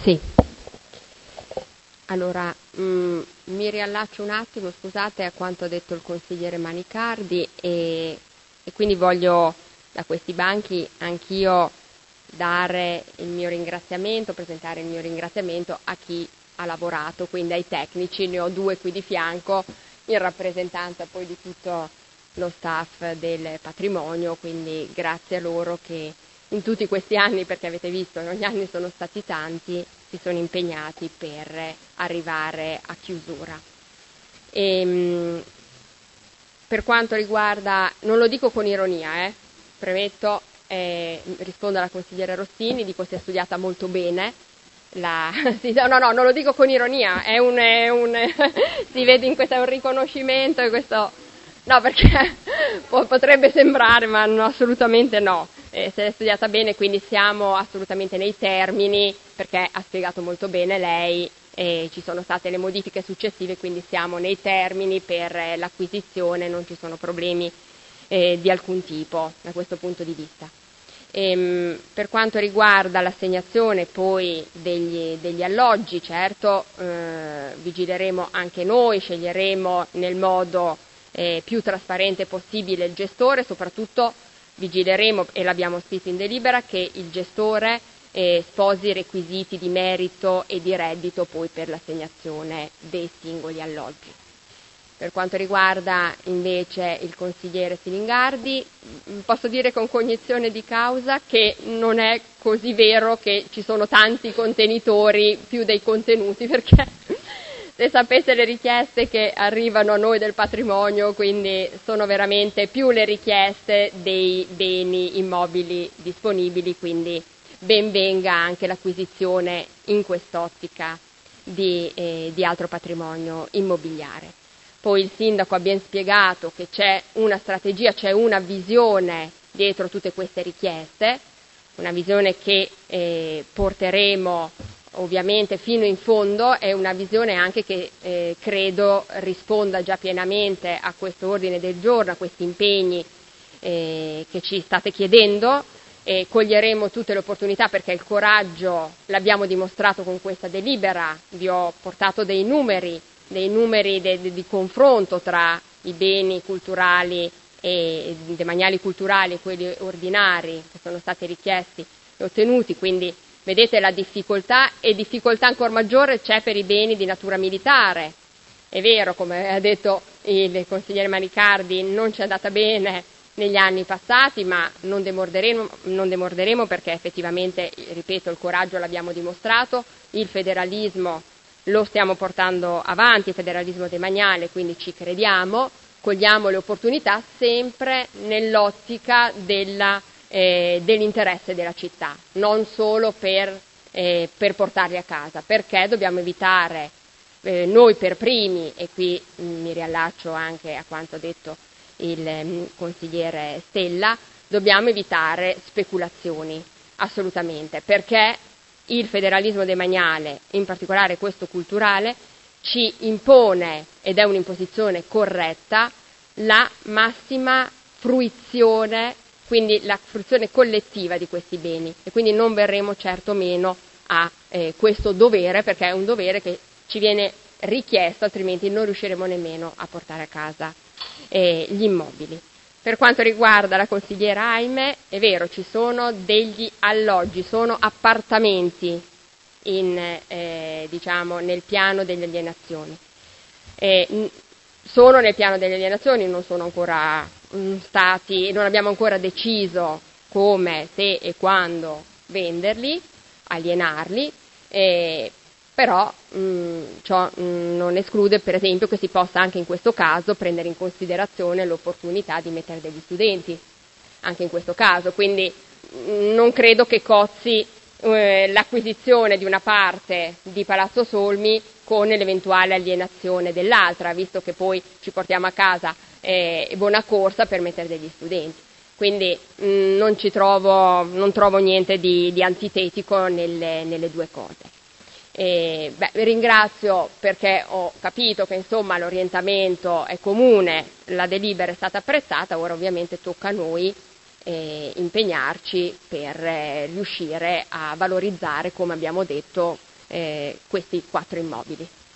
Sì. Allora, mi riallaccio un attimo, scusate, a quanto ha detto il consigliere Manicardi e quindi voglio da questi banchi anch'io dare il mio ringraziamento, presentare il mio ringraziamento a chi ha lavorato, quindi ai tecnici, ne ho due qui di fianco, in rappresentanza poi di tutto lo staff del patrimonio, quindi grazie a loro che in tutti questi anni, perché avete visto che ogni anno sono stati tanti, si sono impegnati per arrivare a chiusura. Per quanto riguarda, non lo dico con ironia, premetto, rispondo alla consigliera Rossini, dico si è studiata molto bene. No, non lo dico con ironia, si vede in questo un riconoscimento, no, perché potrebbe sembrare, ma no, assolutamente no. Se l'è studiata bene, quindi siamo assolutamente nei termini, perché ha spiegato molto bene lei, ci sono state le modifiche successive, quindi siamo nei termini per l'acquisizione, non ci sono problemi di alcun tipo da questo punto di vista. Per quanto riguarda l'assegnazione poi degli alloggi, certo vigileremo anche noi, sceglieremo nel modo più trasparente possibile il gestore, soprattutto vigileremo, e l'abbiamo scritto in delibera, che il gestore sposi i requisiti di merito e di reddito poi per l'assegnazione dei singoli alloggi. Per quanto riguarda invece il consigliere Silingardi, posso dire con cognizione di causa che non è così vero che ci sono tanti contenitori più dei contenuti, perché se sapesse le richieste che arrivano a noi del patrimonio, quindi sono veramente più le richieste dei beni immobili disponibili, quindi ben venga anche l'acquisizione in quest'ottica di altro patrimonio immobiliare. Poi il sindaco ha ben spiegato che c'è una strategia, c'è una visione dietro tutte queste richieste, una visione che porteremo ovviamente fino in fondo, è una visione anche che credo risponda già pienamente a questo ordine del giorno, a questi impegni che ci state chiedendo. Coglieremo tutte le opportunità, perché il coraggio l'abbiamo dimostrato con questa delibera. Vi ho portato dei numeri di confronto tra i beni culturali e demaniali culturali e quelli ordinari che sono stati richiesti e ottenuti, quindi vedete la difficoltà, e difficoltà ancora maggiore c'è per i beni di natura militare. È vero, come ha detto il consigliere Manicardi, non ci è andata bene negli anni passati, ma non demorderemo perché effettivamente, ripeto, il coraggio l'abbiamo dimostrato, il federalismo lo stiamo portando avanti, il federalismo demaniale, quindi ci crediamo, cogliamo le opportunità sempre nell'ottica dell'interesse della città, non solo per portarli a casa, perché dobbiamo evitare noi per primi, e qui mi riallaccio anche a quanto detto il consigliere Stella, dobbiamo evitare speculazioni, assolutamente, perché il federalismo demaniale, in particolare questo culturale, ci impone, ed è un'imposizione corretta, la massima fruizione, quindi la fruizione collettiva di questi beni, e quindi non verremo certo meno a questo dovere, perché è un dovere che ci viene richiesto, altrimenti non riusciremo nemmeno a portare a casa gli immobili. Per quanto riguarda la consigliera Aime, è vero, ci sono degli alloggi, sono appartamenti diciamo, nel piano delle alienazioni. Sono nel piano delle alienazioni, non sono ancora non abbiamo ancora deciso come, se e quando venderli, alienarli, però ciò non esclude per esempio che si possa anche in questo caso prendere in considerazione l'opportunità di mettere degli studenti, anche in questo caso, quindi non credo che cozzi l'acquisizione di una parte di Palazzo Solmi con l'eventuale alienazione dell'altra, visto che poi ci portiamo a casa Bonaccorsa per mettere degli studenti. Quindi non trovo niente di antitetico nelle due cose. Ringrazio perché ho capito che insomma l'orientamento è comune, la delibera è stata apprezzata, ora ovviamente tocca a noi impegnarci per riuscire a valorizzare, come abbiamo detto, questi 4 immobili.